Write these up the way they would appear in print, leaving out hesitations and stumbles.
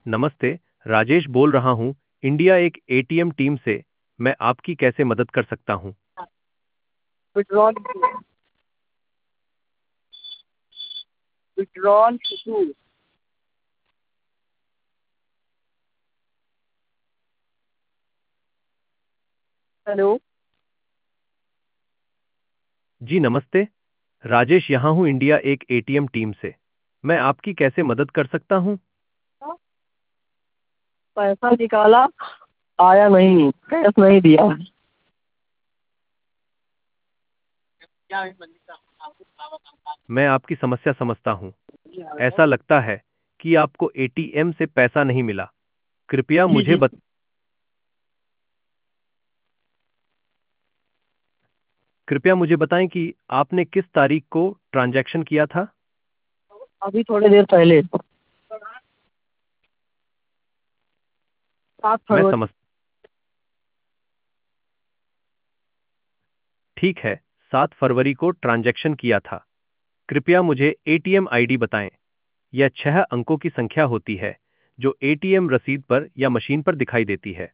नमस्ते। राजेश बोल रहा हूँ, इंडिया एक एटीएम टीम से। मैं आपकी कैसे मदद कर सकता हूँ? Withdrawal withdrawal too. हेलो। जी नमस्ते। राजेश यहाँ हूँ, इंडिया एक एटीएम टीम से। मैं आपकी कैसे मदद कर सकता हूँ? पैसा निकाला, आया नहीं, कैश नहीं दिया। मैं आपकी समस्या समझता हूँ। ऐसा लगता है कि आपको एटीएम से पैसा नहीं मिला। कृपया जी मुझे जी। बत कृपया मुझे बताएं कि आपने किस तारीख को ट्रांजैक्शन किया था? अभी थोड़ी देर पहले। 7 मैं फरवरी। समझ ठीक है, 7 फरवरी को ट्रांजैक्शन किया था। कृपया मुझे एटीएम आईडी बताएं। यह 6 अंकों की संख्या होती है जो एटीएम रसीद पर या मशीन पर दिखाई देती है।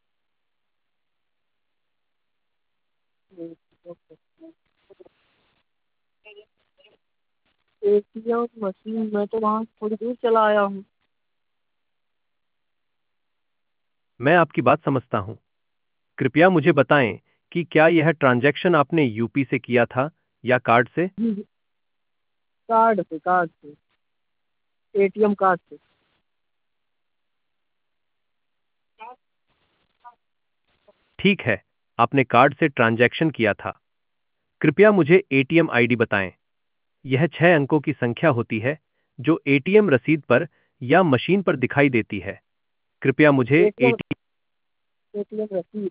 एटीएम मशीन में तो वहाँ थोड़ी दूर चला आया हूँ। मैं आपकी बात समझता हूं। कृपया मुझे बताएं कि क्या यह ट्रांजैक्शन आपने यूपी से किया था या कार्ड से? जी जी। कार्ड से एटीएम कार्ड से। ठीक है, आपने कार्ड से ट्रांजैक्शन किया था। कृपया मुझे एटीएम आईडी बताएं। यह 6 अंकों की संख्या होती है जो एटीएम रसीद पर या मशीन पर दिखाई देती है। कृपया मुझे एटीएम एटी एटीएम रसीद।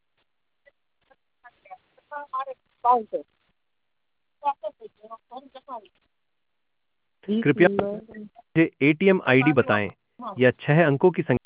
अकाउंट है। ठीक कृपया मैं। मुझे एटीएम आईडी बताएं। यह 6 अंकों की संख्या